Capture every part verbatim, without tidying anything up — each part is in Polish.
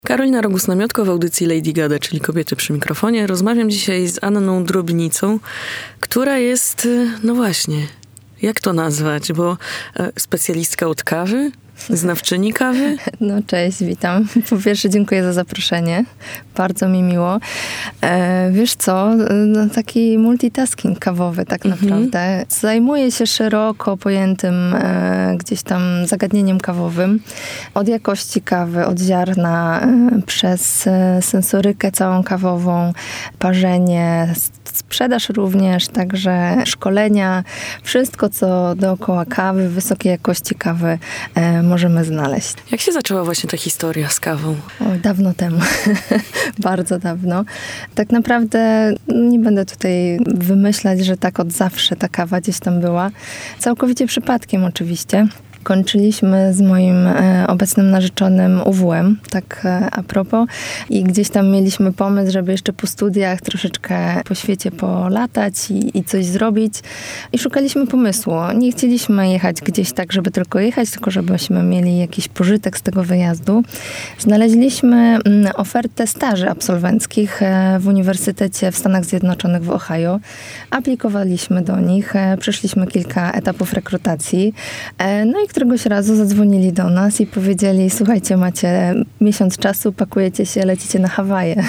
Karolina Rogus-Namiotko w audycji Lady Gada, czyli Kobiety przy mikrofonie. Rozmawiam dzisiaj z Anną Drobnicą, która jest, no właśnie, jak to nazwać, bo specjalistka od kawy, znawczyni kawy? No cześć, witam. Po pierwsze dziękuję za zaproszenie. Bardzo mi miło. E, wiesz co, no, taki multitasking kawowy tak naprawdę. Mhm. Zajmuję się szeroko pojętym e, gdzieś tam zagadnieniem kawowym. Od jakości kawy, od ziarna, e, przez e, sensorykę całą kawową, parzenie, sprzedaż również, także szkolenia. Wszystko, co dookoła kawy, wysokiej jakości kawy e, możemy znaleźć. Jak się zaczęła właśnie ta historia z kawą? O, dawno temu. Bardzo dawno. Tak naprawdę nie będę tutaj wymyślać, że tak od zawsze ta kawa gdzieś tam była. Całkowicie przypadkiem oczywiście. Kończyliśmy z moim e, obecnym narzeczonym U W M, tak e, a propos. I gdzieś tam mieliśmy pomysł, żeby jeszcze po studiach troszeczkę po świecie polatać i, i coś zrobić. I szukaliśmy pomysłu. Nie chcieliśmy jechać gdzieś tak, żeby tylko jechać, tylko żebyśmy mieli jakiś pożytek z tego wyjazdu. Znaleźliśmy m, ofertę staży absolwenckich e, w Uniwersytecie w Stanach Zjednoczonych w Ohio. Aplikowaliśmy do nich, e, przeszliśmy kilka etapów rekrutacji. E, no i któregoś razu zadzwonili do nas i powiedzieli: słuchajcie, macie miesiąc czasu, pakujecie się, lecicie na Hawaje.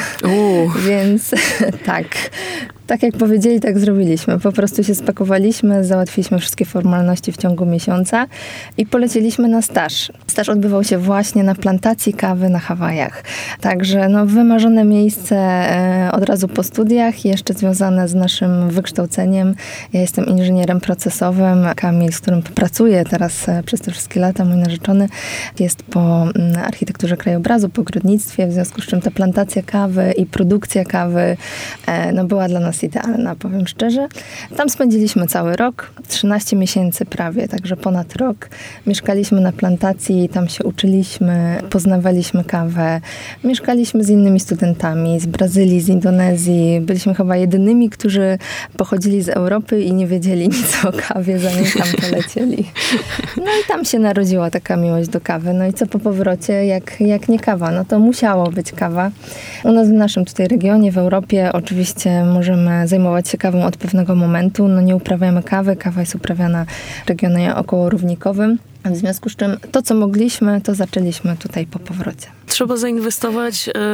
Więc tak, tak jak powiedzieli, tak zrobiliśmy. Po prostu się spakowaliśmy, załatwiliśmy wszystkie formalności w ciągu miesiąca i polecieliśmy na staż. Staż odbywał się właśnie na plantacji kawy na Hawajach. Także no, wymarzone miejsce e, od razu po studiach, jeszcze związane z naszym wykształceniem. Ja jestem inżynierem procesowym. Kamil, z którym pracuję teraz e, przez te wszystkie lata, mój narzeczony, jest po m, architekturze krajobrazu, po ogrodnictwie, w związku z czym ta plantacja kawy i produkcja kawy e, no, była dla nas idealna, powiem szczerze. Tam spędziliśmy cały rok, trzynaście miesięcy prawie, także ponad rok. Mieszkaliśmy na plantacji, tam się uczyliśmy, poznawaliśmy kawę. Mieszkaliśmy z innymi studentami z Brazylii, z Indonezji. Byliśmy chyba jedynymi, którzy pochodzili z Europy i nie wiedzieli nic o kawie, zanim tam polecieli. No i tam się narodziła taka miłość do kawy. No i co po powrocie, jak, jak nie kawa? No to musiało być kawa. U nas w naszym tutaj regionie, w Europie oczywiście możemy zajmować się kawą od pewnego momentu. No nie uprawiamy kawy. Kawa jest uprawiana w regionie okołorównikowym. W związku z czym to, co mogliśmy, to zaczęliśmy tutaj po powrocie. Trzeba zainwestować y,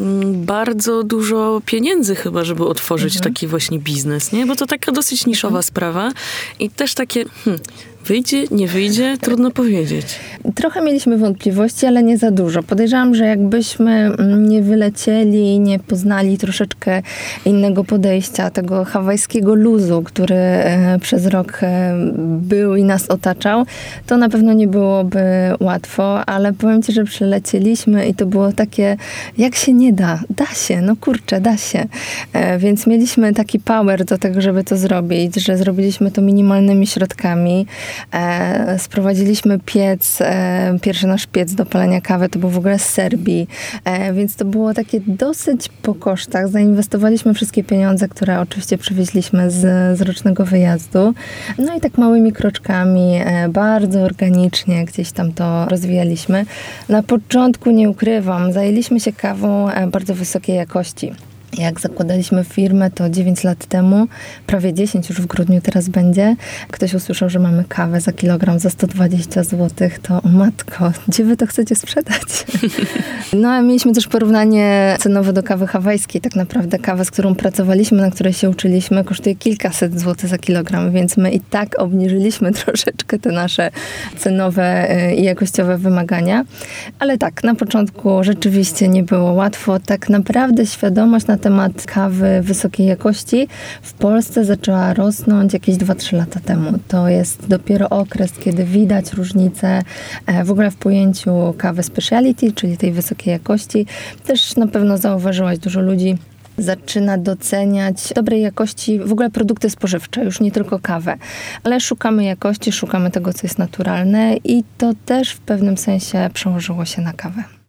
bardzo dużo pieniędzy chyba, żeby otworzyć mhm. taki właśnie biznes, nie? Bo to taka dosyć niszowa mhm. sprawa i też takie... Hmm, wyjdzie, nie wyjdzie, trudno powiedzieć. Trochę mieliśmy wątpliwości, ale nie za dużo. Podejrzewam, że jakbyśmy nie wylecieli, nie poznali troszeczkę innego podejścia, tego hawajskiego luzu, który e, przez rok e, był i nas otaczał, to na pewno nie byłoby łatwo, ale powiem ci, że przylecieliśmy i to było takie, jak się nie da, da się, no kurczę, da się. E, więc mieliśmy taki power do tego, żeby to zrobić, że zrobiliśmy to minimalnymi środkami. E, sprowadziliśmy piec, e, pierwszy nasz piec do palenia kawy to był w ogóle z Serbii, e, więc to było takie dosyć po kosztach. Zainwestowaliśmy wszystkie pieniądze, które oczywiście przywieźliśmy z, z rocznego wyjazdu. No i tak małymi kroczkami, e, bardzo organicznie gdzieś tam to rozwijaliśmy. Na początku, nie ukrywam, zajęliśmy się kawą e, bardzo wysokiej jakości. Jak zakładaliśmy firmę, to dziewięć lat temu, prawie dziesięć już w grudniu teraz będzie, ktoś usłyszał, że mamy kawę za kilogram za sto dwadzieścia złotych, to o matko, gdzie wy to chcecie sprzedać? No a mieliśmy też porównanie cenowe do kawy hawajskiej. Tak naprawdę kawa, z którą pracowaliśmy, na której się uczyliśmy, kosztuje kilkaset złotych za kilogram, więc my i tak obniżyliśmy troszeczkę te nasze cenowe i jakościowe wymagania. Ale tak, na początku rzeczywiście nie było łatwo. Tak naprawdę świadomość na temat kawy wysokiej jakości w Polsce zaczęła rosnąć jakieś dwa trzy lata temu. To jest dopiero okres, kiedy widać różnicę w ogóle w pojęciu kawy speciality, czyli tej wysokiej jakości. Też na pewno zauważyłaś, dużo ludzi zaczyna doceniać dobrej jakości w ogóle produkty spożywcze, już nie tylko kawę. Ale szukamy jakości, szukamy tego, co jest naturalne i to też w pewnym sensie przełożyło się na kawę.